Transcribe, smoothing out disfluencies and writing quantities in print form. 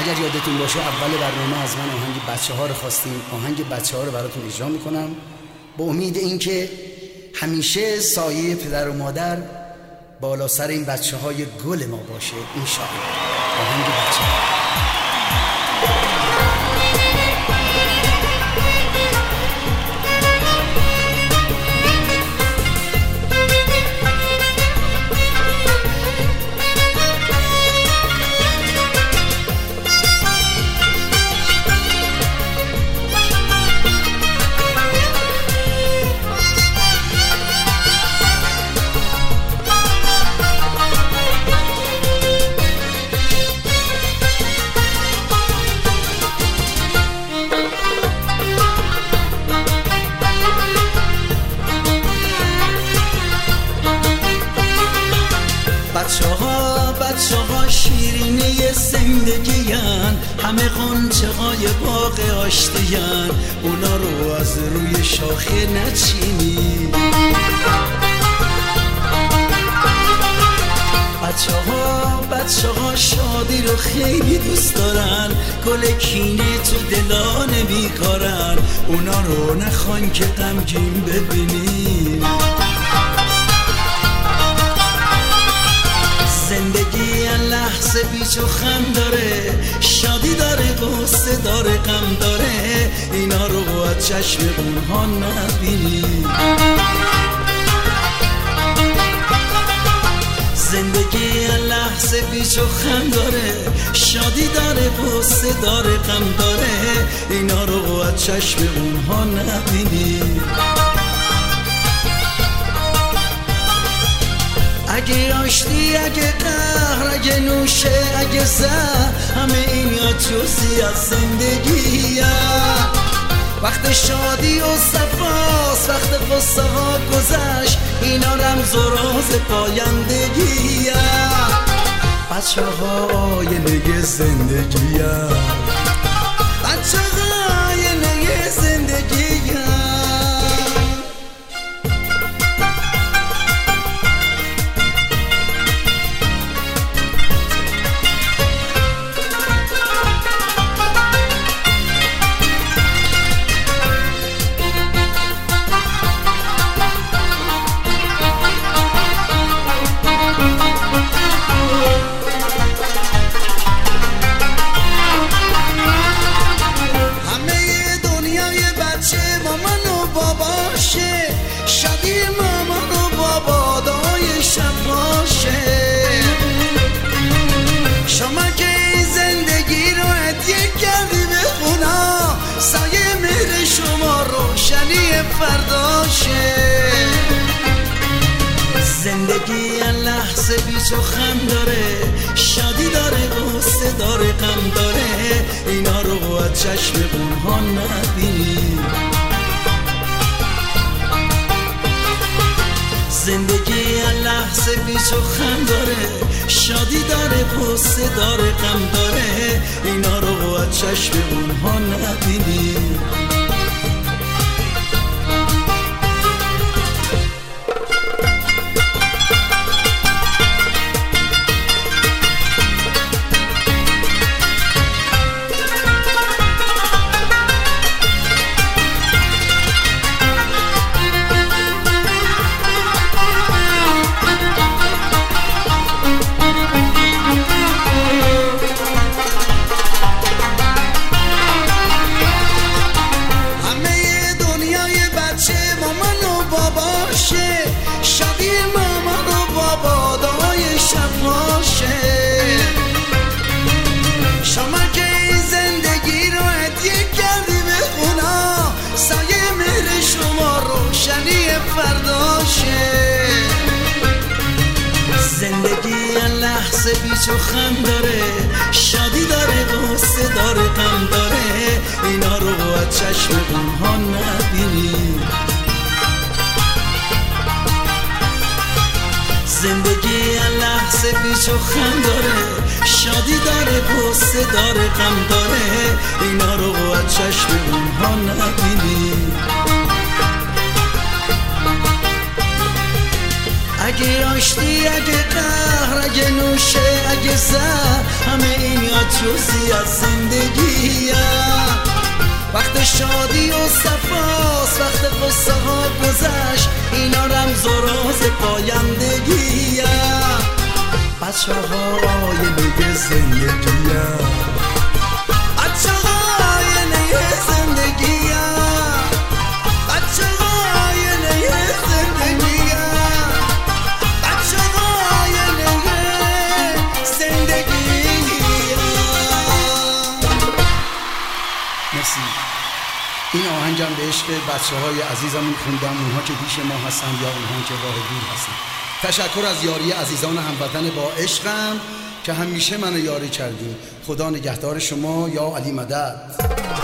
اگر یادتون باشه اول برنامه از من آهنگ بچه‌ها رو خواستیم. آهنگ بچه‌ها رو براتون اجرا میکنم با امید اینکه همیشه سایه پدر و مادر بالا سر این بچه‌های گل ما باشه انشاءالله. آهنگ بچه‌ها. بچه‌ها شیرینه زندگی‌ان، همه غنچه‌های باغ آشتی‌ان، اونا رو از روی شاخه نچینی. بچه‌ها شادی رو خیلی دوست دارن، گل کینه تو دلا نمی‌کارن، اونا رو نخوان که غمگین ببینی. زندگی لحظه بیچ و خم داره، شادی داره، غصه داره، غم داره، اینا رو از چشم اونها نبینی. زندگی لحظه بیچ و خم داره، شادی داره، غصه داره، غم داره، اینا رو از چشم اونها نبینی. اگه آشتی، اگه قهر، اگه نوشه، اگه زهر، همه اینا جزئی از زندگیه. وقت شادی و صفاست، وقت قصه ها گذشت، اینا رمز و راز پایندگیه. بچه ها آینه زندگیه، بچه ها آینه زندگیه. شادی مامان و بابا دای شب باشه. شما که این زندگی رو هدیه کردی به خدا، سایه مهر شما روشنی فرداشه. زندگی لحظه بیچ و خم داره، شادی داره، غصه داره، غم داره، اینا رو از چشم اونها نبینی. زندگی لحظه بیچ و خم داره، شادی داره، غصه داره، غم داره، اینا رو از چشم اونها نبینی. شادی مامان و بابا دای شب باشه. شما که این زندگی رو هدیه کردی به خدا، سایه مهر شما روشنی فرداشه. زندگی لحظه بیچ و خم داره، شادی داره، غصه داره، غم داره، اینا رو از چشم اونها نبینی. زندگی لحظه بیچ و خم داره، شادی داره، غصه داره، غم داره، اینا رو از چشم اونها نبینی. اگه آشتی، اگه قهر، اگه نوشه، اگه زهر، همه این یاد جزئی از زندگیه. وقت شادی و صفاست، وقت قصه ها گذشت، اینا رمز و راز پایندگیه. بچه ها آینه زندگیه، بچه ها آینه زندگیه، بچه ها آینه زندگیه، بچه ها آینه زندگیه. مرسی. این آهنگم به عشق بچه های عزیزمون خوندم، اونها که پیش ما هستن یا اونها که راه دور هستن. تشکر از یاری عزیزان هموطن با عشقم که همیشه منو یاری کردیم. خدا نگهدار شما. یا علی مدد.